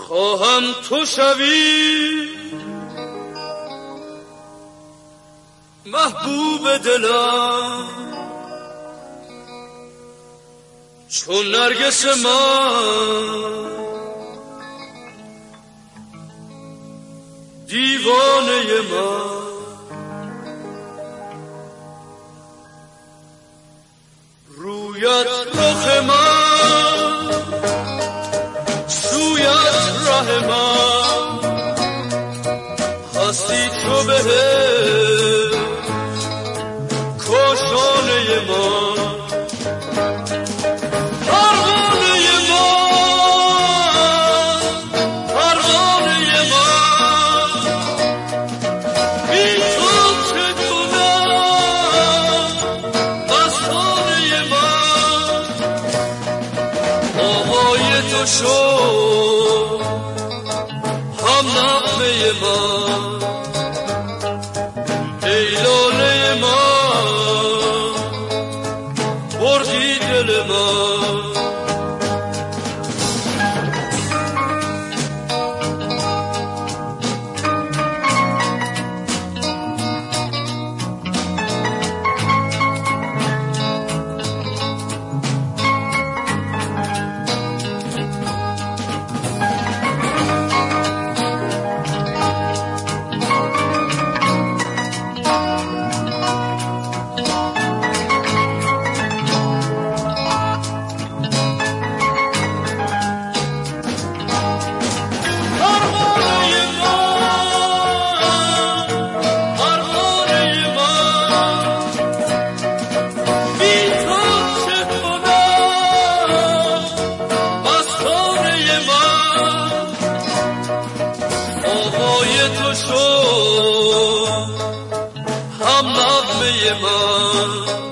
خواهم تو شوی محبوب دلم، چون نرگس من دیوانه من. رویت رخ من، سویت ره من، هستی تو بهشت کاشانه من. تو شو هم نغمه من، ای لاله من بردی دل من. تو شو هم نغمه من.